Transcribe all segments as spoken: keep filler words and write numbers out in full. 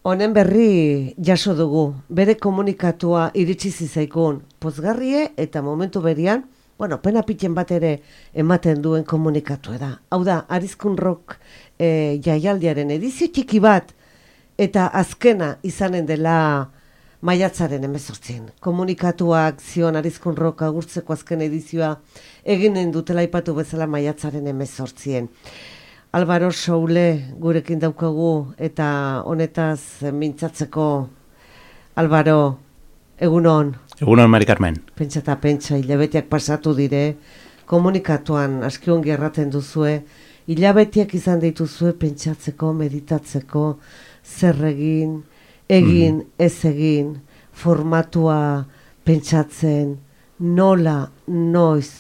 Honen berri jaso dugu, bere komunikatua iritsi zizaikun, pozgarrie eta momentu berian, bueno, pena piten bat ere ematen duen komunikatu da. Hau da, Arizkun Rock e, jaialdiaren edizio txiki bat, eta azkena izanen dela maiatzaren hemezortzian. Komunikatuak zion Arizkun Rock agurtzeko azken edizioa eginen dutela aipatu bezala maiatzaren hemezortzian. Álvaro Soule gurekin daukagu eta honetaz mintzatzeko. Álvaro, egunon. Egunon, Mari Carmen. Pentsa eta pentsa, hilabeteak pasatu dire, komunikatuan aski ongi erraten duzue, hilabeteak izan dituzue pentsatzeko, meditatzeko, zer egin, egin, mm. ez egin, formatua pentsatzen, nola, noiz,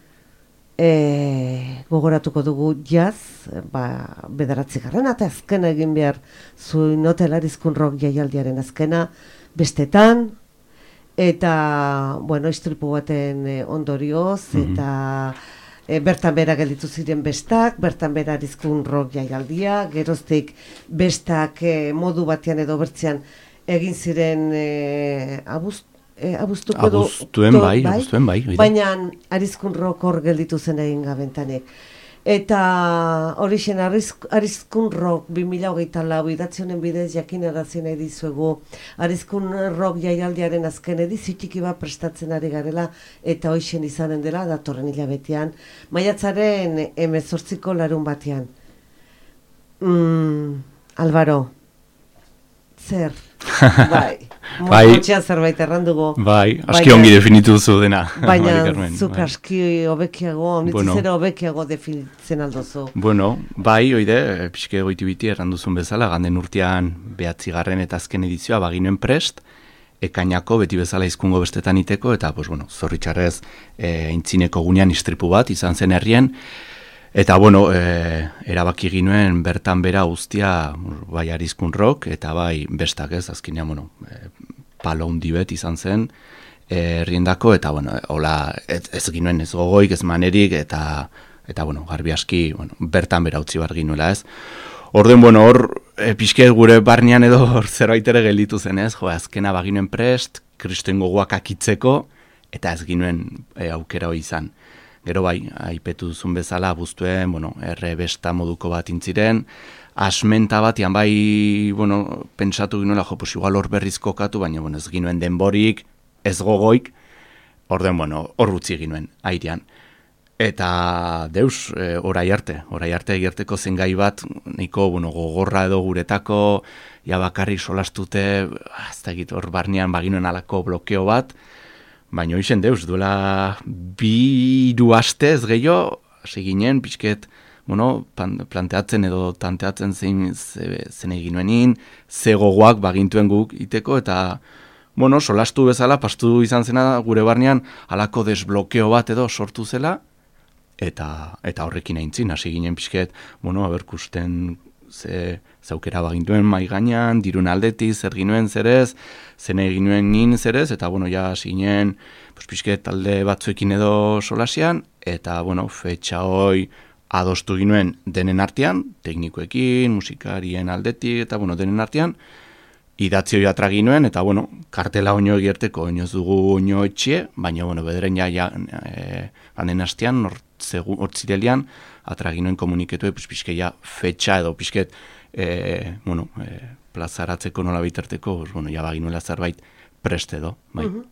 E, gogoratuko dugu jaz, ba, bederatzi garrana eta azkena egin behar zuin Hotel Arizkun Rock jaialdiaren azkena bestetan, eta, bueno, istripu baten e, ondorioz, mm-hmm. eta e, bertan bera gelditu ziren bestak, bertan bera Arizkun Rock jaialdia, geroztik bestak e, modu batean edo bertzean egin ziren e, abuztu, E, abuztuko du, abuztuen to, bai, bai, abuztuen bai, baina Arizkun Rock hor gelditu zen egin gabentanek. Eta hori zen Arizkun Rock bi mila hogeita lau idatzionen bidez jakinarazien nahi dizuegu Arizkun Rock jaialdiaren azken edizio txiki bat prestatzen ari garela eta hoixen izanen dela datorren hilabetean maiatzaren hemezortziko larun batean. Mm, Álvaro, zer? bai. Motxean zerbait errandugu. Bai, aski ongi definitu zu dena. Baina zuk aski hobekiago, nitzizera hobekiago definitzen aldozu. Bueno, bai, oide, pixke goiti biti erranduzun bezala, ganden urtean behatzigarren eta azken edizioa baginuen prest, ekainako beti bezala izkungo bestetan iteko, eta, pues, bueno, zorritxarrez, e, intzineko gunean istripu bat izan zen herrien, eta, bueno, e, erabaki ginuen bertan bera guztia bai Arizkun Rock, eta bai bestak ez, azkenean, bueno, e, palo hundi bet izan zen herriendako, eta, bueno, hola, ez, ez ginuen ez gogoik, ez manerik, eta, eta bueno, garbi aski, bueno, bertan bera utzi bar ginuela ez. Orden, bueno, hor, e, pixke gure barnean edo hor zerbait ere gelditu zen ez, jo, azkena baginuen prest, kristoen gogoak akitzeko, eta ez ginuen e, aukera hori izan. Gero bai, aipetu duzun bezala, abuztuen, bueno, erre besta moduko bat intziren, asmenta batian bai, bueno, pentsatu ginoela, jo, pues igual hor berriz kokatu, baina, bueno, ez ginuen denborik, ez gogoik, orden, bueno, hor utzi ginuen, airean. Eta deus, e, orai arte, orai arte egerteko zen gai bat, nahiko, bueno, gogorra edo guretako, ja bakarrik solastute, ez da egit, hor barnean baginuen alako blokeo bat, baina hoizen deus, duela bi hiru aste ez gehiago, hasi ginen, pixket, bueno, planteatzen edo tanteatzen zein zen egin nuenin, ze gogoak bagintuen guk iteko, eta, bueno, solastu bezala, pastu izan zena gure barnean, halako desblokeo bat edo sortu zela, eta eta horrekin aintzin, hasi ginen pixket, bueno, aberkusten ze zaukera bagintuen mai gainean, dirun aldetik, zer ginuen zerez, zen egin nuen nin zerez, eta, bueno, ja hasi ginen, pues, pixket talde batzuekin edo solasian, eta, bueno, fetxa hoi adostu ginuen denen artean, teknikoekin, musikarien aldetik, eta, bueno, denen artean, idatzi hori atra ginuen, eta, bueno, kartela oino egerteko, oino ez dugu oino etxie, baina, bueno, bederen ja, ja e, ganden hastean, hortzirelian, atra ginuen komuniketu, pues, pixke ja fetxa edo, pixket, e, bueno, e, plazaratzeko nola bitarteko, bueno, ja baginuela zerbait preste edo, bai. Uh-huh.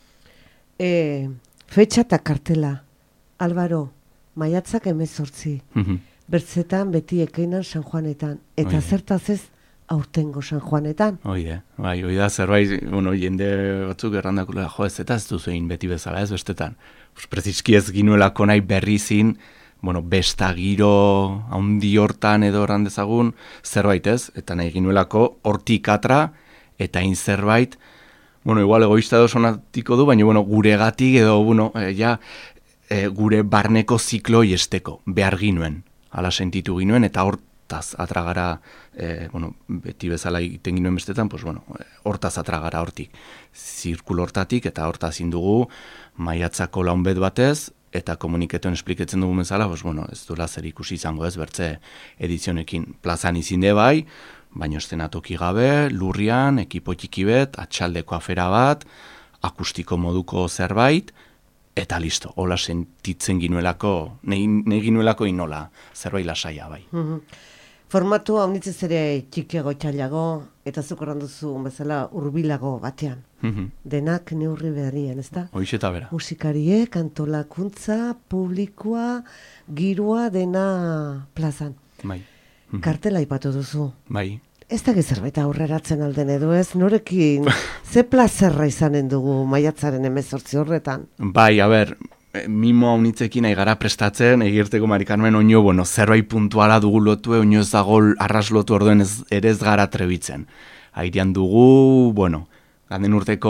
e, fetxa eta kartela, Álvaro, maiatzak hemezortzi, uh-huh. bertzetan beti ekeinan San Juanetan, eta Oide. Zertaz ez aurtengo San Juanetan. Oide, bai, oida zerbait, bueno, jende batzuk errandakula, jo, ez eta ez duzuein beti bezala ez bestetan. Pues, prezizki ez ginuelako nahi berrizin, bueno, besta giro haundi hortan edo errandezagun zerbait ez, eta nahi ginuelako hortik atra, eta hain zerbait, bueno, igual egoista edo sonatiko du, baina, bueno, guregatik edo, bueno, e, ja, e, gure barneko zikloi esteko, behar ginuen, ala sentitu ginuen, eta hortaz atragara, e, bueno, beti bezala egiten ginuen bestetan, pues, bueno, hortaz atragara hortik, zirkulo hortatik, eta hortaz indugu, maiatzako launbet batez, eta komuniketuen espliketzen dugu bezala, pues, bueno, ez duela zer ikusi izango ez, bertze edizionekin plazan izinde bai, baino eszenatoki gabe, lurrian, ekipo txiki bet, atxaldeko afera bat, akustiko moduko zerbait, eta listo, hola sentitzen ginuelako, nahi ginuelako inola, zerbait lasaia bai. Mm-hmm. Formatua honitzez ere txikiago txailago, eta zuk duzu bezala hurbilago batean. Mm-hmm. Denak neurri berrien, ez da? Hoiz eta bera. Musikariek, antolakuntza, publikoa, girua dena plazan. Bai. Mm-hmm. Kartela ipatu duzu. Bai. Ez da zerbait aurreratzen alden edo ez, norekin ze plazerra izanen dugu maiatzaren hemezortzi horretan? Bai, a ber, mimo haunitzekin nahi gara prestatzen, egirteko Mari Carmen oino, bueno, zerbait puntuala dugu lotue, oino ez dago arras lotu orduen ez, ere ez gara trebitzen. Airean dugu, bueno, ganden urteko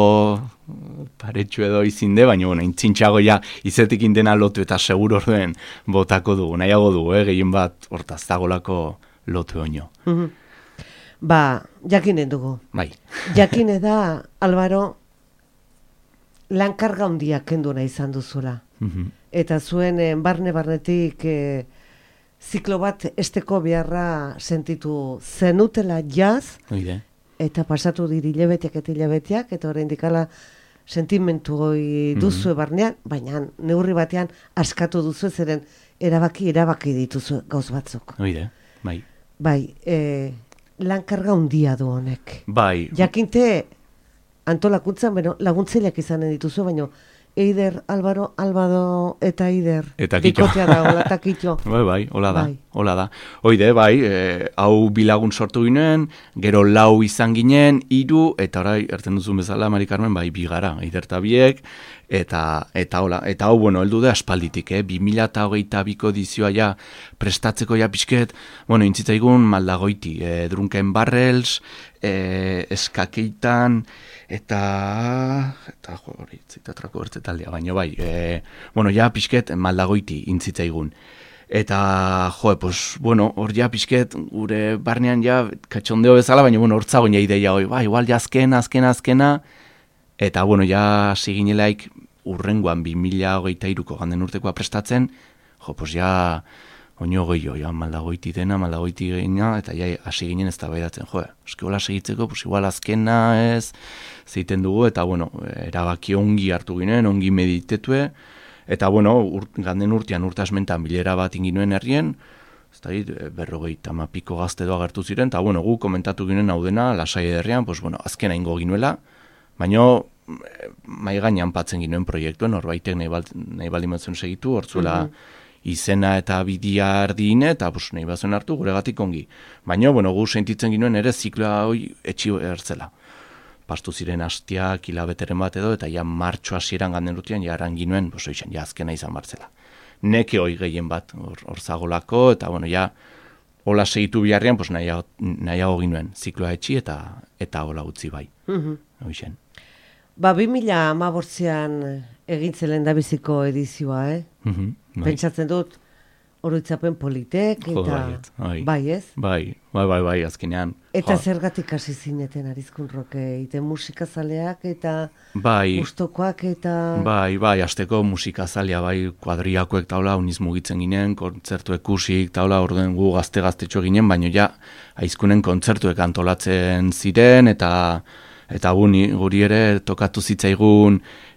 paretxu edo izinde, baina, bueno, intzintxago ja izetik indena lotu eta seguro orduen botako dugu, nahiago dugu, eh, gehien bat hortaz dagolako lotu oino. Mm-hmm. Ba, jakinen dugu. Bai. Jakine da, Albaro, lankarga handiak kenduna izan duzula. Mm-hmm. Eta zuen eh, barne-barnetik eh, ziklo bat esteko beharra sentitu zenutela jaz, Oide. eta pasatu diri hilabetiak eta hilabeteak, eta oraindik hala sentimentu hoi duzue barnean, baina neurri batean askatu duzu zeren erabaki erabaki dituzu gauz batzuk. Oide, bai. Bai, eh, lankarga handia du honek. Bai. Jakinte antolakuntzan, bueno, laguntzaileak izanen dituzu, baina Eider, Albaro, Albado eta Eider. Eta Kitxo. Bikotea da, hola, eta Kitxo. Bai, bai, hola da, Bai. hola da. Oide, bai, e, hau bilagun sortu ginen, gero lau izan ginen, hiru eta orai, erten duzun bezala, Mari Carmen, bai, bigara, Eider eta biek, eta, eta hola, eta hau, bueno, heldu da aspalditik, eh? bi mila hogeita biko edizioa ja prestatzeko ja pixket, bueno, intzitzaigun maldagoiti, e, Drunken Barrels, e, eskakeitan, eta, eta jo, hori, zitatrako bertze taldea, baina bai, e, bueno, ja pixket maldagoiti intzitzaigun. Eta, jo, pues, bueno, hor ja pixket, gure barnean ja, katxondeo bezala, baina, bueno, hortzagoen ja ideia hoi, ba, igual ja azkena, azkena, azkena, eta, bueno, ja siginelaik urrengoan bi mila hogeita hiruko ganden urtekoa prestatzen, jo, pues ja, oino gehiago, ja, maldagoiti dena, maldagoiti geina, eta ja, hasi ginen ez da baidatzen, jo, eski hola segitzeko, pues igual azkena ez, zeiten dugu, eta, bueno, erabaki ongi hartu ginen, ongi meditetue, eta, bueno, ur, ganden urtean urtasmentan bilera bat inginuen herrien, ez da, berrogeita mapiko gazte doa agertu ziren, eta, bueno, gu komentatu ginen hau dena, lasai ederrian, pues, bueno, azkena ingo ginuela, baina mai gainean patzen ginuen proiektuen, horbaitek nahi, bald, nahi baldin batzen segitu, hortzuela izena eta bidia erdine, eta pues, nahi bazen hartu guregatik ongi. Baina, bueno, gu sentitzen ginuen ere zikloa hoi etxi ertzela. Pastu ziren hastiak, hilabeteren bat edo, eta ja martxo hasieran ganden rutian, ja eran ginuen, pues, oixen, ja azkena izan bartzela. Neke hoi gehien bat hor zagolako, eta bueno, ja, hola segitu biharrian, pues, nahiago, nahiago ginuen zikloa etxi, eta eta hola utzi bai. Mm-hmm. Oixen. Ba, bi mila hamabostean egin zelen da biziko edizioa, eh? Mm-hmm, bai. Pentsatzen dut, oroitzapen politek, Jo, eta baiet, bai. bai, ez? Bai, bai, bai, bai, azkenean. Eta jo, zergatik hasi zineten Arizkun Roke, ite musikazaleak eta bai, gustokoak eta... bai, bai, asteko musikazalea, bai, kuadriakoek taula, uniz mugitzen ginen, kontzertu ekusik taula, orduen gu gazte-gaztetxo ginen, baino ja, aizkunen kontzertuek antolatzen ziren, eta eta guni, guri ere tokatu zitzaigun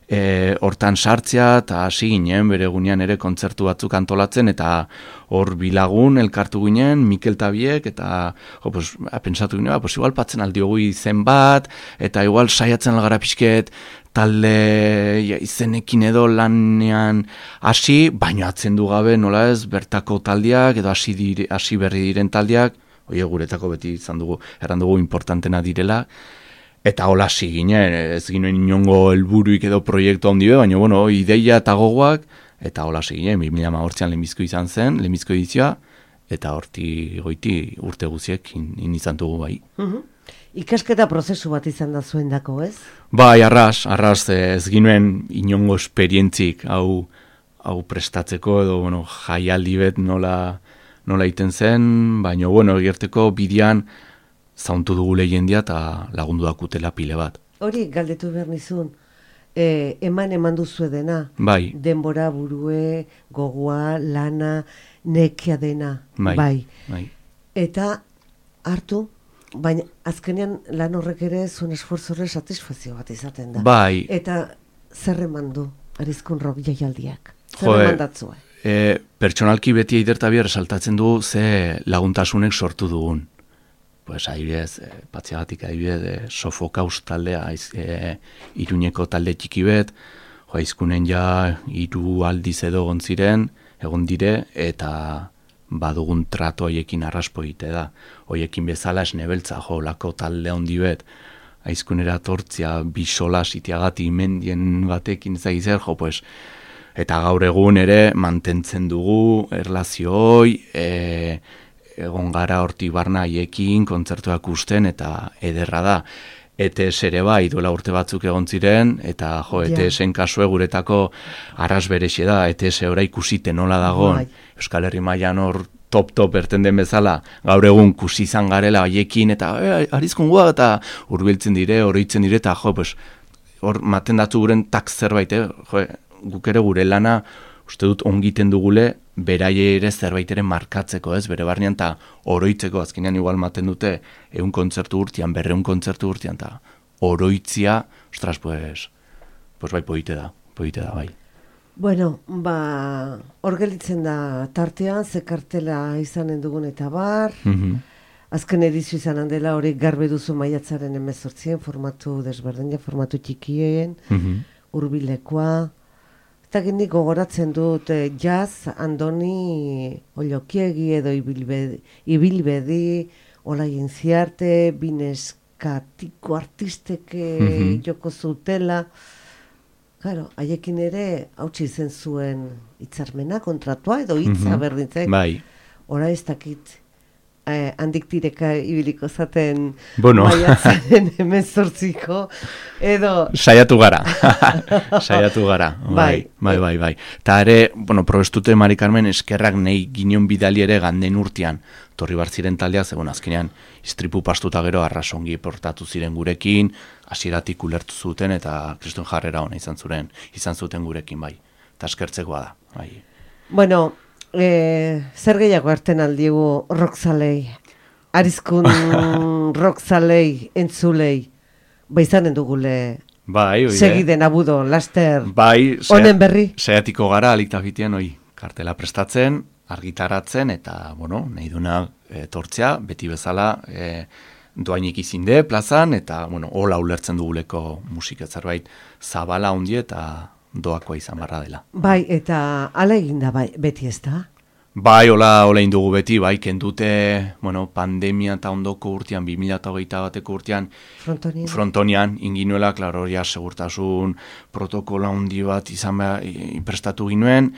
e, hortan sartzea, eta hasi ginen, bere gunean ere kontzertu batzuk antolatzen, eta hor bilagun elkartu ginen, Mikel Tabiek, eta jo, pues, pensatu ginen, ba, pues, igual patzen aldiogu izen bat, eta igual saiatzen algara pixket, talde ja, izenekin edo lanean hasi, baino atzendu gabe, nola ez, bertako taldeak, edo hasi, dire, hasi berri diren taldeak, oie guretako beti izan dugu, erran dugu importantena direla, eta hola hasi ginen, ez ginen inongo helburuik edo proiektu handi be, baina, bueno, ideia eta gogoak, eta hola hasi ginen, bi mila hamabostean lehenbizko izan zen, lehenbizko edizioa, eta horti goiti urte guziek in, in izan dugu bai. Mm-hmm. Ikasketa prozesu bat izan da zuen dako, ez? Bai, arras, arras, ez ginen inongo esperientzik hau, hau prestatzeko, edo, bueno, jaialdi bet nola, nola iten zen, baina, bueno, egerteko bidean, zauntu dugu lehendia eta lagundu dakutela pile bat. Hori galdetu behar nizun, e, eman eman duzu dena, bai. denbora burue, gogoa, lana, nekea dena, bai. bai. bai. Eta hartu, baina azkenean lan horrek ere zuen esforzo horre satisfazio bat izaten da. Bai. Eta zer eman du Arizkun rock jaialdiak? Zer Jo, eman datzue? E, pertsonalki beti Eider eta Bier saltatzen du ze laguntasunek sortu dugun. Pues adibidez, e, patziagatik adibidez, e, Sofokaus taldea, aiz, e, Iruñeko talde txiki bet, jo, aizkunen ja hiru aldiz edo egon ziren, egon dire, eta badugun trato hoiekin arraspo egite da. Hoiekin bezala esnebeltza, jo, lako talde handi bet, aizkunera tortzia, bisola sitiagati mendien batekin zaizer, jo, pues, eta gaur egun ere mantentzen dugu erlazio hoi, e, egon gara hortik barna haiekin, kontzertuak usten, eta ederra da. E T S ere bai, duela urte batzuk egon ziren, eta jo, E T S-en kasue guretako arras berexe da, E T S ora ikusite nola dagon, Bai. Euskal Herri mailan hor top-top erten den bezala, gaur egun kusi izan garela haiekin, eta e, Arizkun guak, eta hurbiltzen dire, oroitzen dire, eta jo, pues, hor maten datu guren tak zerbait, eh? Jo, guk ere gure lana, uste dut ongiten dugule, beraie ere zerbait ere markatzeko, ez, bere barnean, eta oroitzeko, azkenean igual maten dute, eun kontzertu urtean, berreun kontzertu urtean, eta oroitzia, ostras, pues, pues bai, poite da, poite da, bai. Bueno, ba, hor gelitzen da tartean, ze kartela izanen dugun eta bar, Mhm. azken edizio izan handela hori garbe duzu maiatzaren hemezortzien, formatu desberdina, formatu txikien, Mhm. hurbilekoa, eta nik gogoratzen dut eh, jazz, Andoni Olokiegi edo ibilbedi, ibilbedi Olaien Ziarte, bineskatiko artisteke Mhm. joko zutela. Claro, haiekin ere hautsi zen zuen hitzarmena, kontratua edo hitza Mhm. berdintzek. Bai. Ora ez dakit eh, handik tireka ibiliko zaten Bueno. maiatzaren hemezortziko edo Saiatu gara, saiatu gara, bai, bai, bai, bai. Ta ere, bueno, probestute Mari Carmen eskerrak nahi ginen bidali ere ganden urtean, torri bar ziren taldea, zegoen azkenean istripu pastuta gero arrasongi portatu ziren gurekin, hasieratik ulertu zuten eta kriston jarrera ona izan zuren, izan zuten gurekin, bai. Eta eskertzekoa da, bai. bueno, eh, zer gehiago hartzen aldigu rockzalei, Arizkun rockzalei, entzulei, ba izanen dugule Bai, oide. segiden abudo, laster, Bai, honen berri. Saiatiko gara aliktafitean hoi kartela prestatzen, argitaratzen, eta, bueno, nahi duna e, tortzea, beti bezala e, doainik izinde plazan, eta, bueno, hola ulertzen duguleko musika zerbait zabala hundi eta doakoa izan barra dela. Bai, eta ala eginda bai, beti ez da? Bai, hola, hola indugu beti, bai, kendute, bueno, pandemia eta ondoko urtean, bi mila hogeita bateko urtean, Frontonien. frontonian, inginuela, klaro, ja, segurtasun protokola handi bat izan behar, i- prestatu ginuen,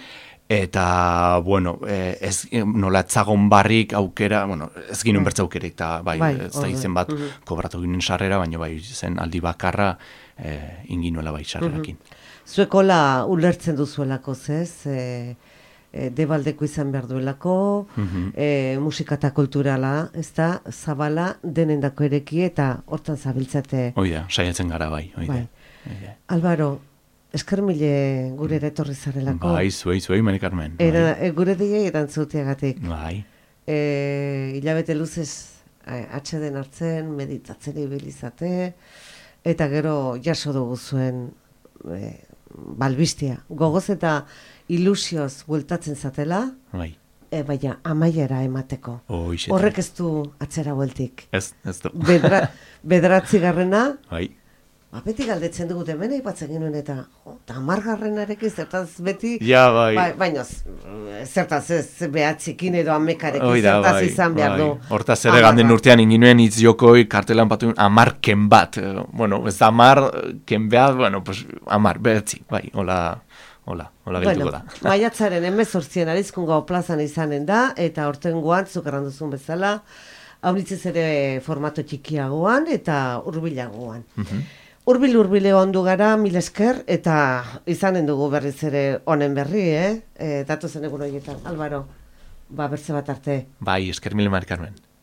eta, bueno, eh, ez nola etzagon barrik aukera, bueno, ez ginuen bertza aukerik, eta bai, Bai, ez da orduan. izen bat Mhm. kobratu ginen sarrera, baina bai, zen aldi bakarra eh, inginuela bai sarrerakin. Zuekola ulertzen duzuelako, zez? E, e, debaldeko izan behar duelako, Mhm. e, musika eta kulturala, ez da, zabala denendako ereki eta hortan zabiltzate. Oida, saiatzen gara bai, oide. Bai. Oide. Alvaro, esker mile gure etorri zarelako. Bai, zuei, zuei, Mari Carmen. Bai. Era, e, gure diei erantzuteagatik. Bai. E, hilabete luzez e, atxeden hartzen, meditatzen ibilizate, eta gero jaso dugu zuen e, balbistia. Gogoz eta ilusioz bueltatzen zatela, Bai. e, baina amaiera emateko. Hoixe. Horrek ez du atzera bueltik. Ez, ez du. Bedra, bederatzi garrena, Bai. ba, beti galdetzen dugu hemen aipatzen genuen eta jo, eta hamargarrenarekin zertaz beti, Ja, bai. ba, baina z- zertaz ez behatzikin edo amekarekin Hoi da, zertaz bai, izan behar du. bai. Hortaz ere ganden Hamarra. urtean inginuen hitz jokoi kartelan batu amar ken bat. Eh, Bueno, ez da amar ken bat, bueno, pues amar, behatzi, bai, hola, hola, hola geltuko Bueno, da. maiatzaren hemezortzian Arizkun Gau plazan izanen da, eta hortengoan, zuk erranduzun bezala, haunitzez ere formato txikiagoan eta hurbilagoan. Hurbil hurbile ondu gara, mil esker, eta izanen dugu berriz ere honen berri, eh? E, datu zen egun horietan, Alvaro, ba, bertze bat arte. Bai, esker mile Mari Carmen.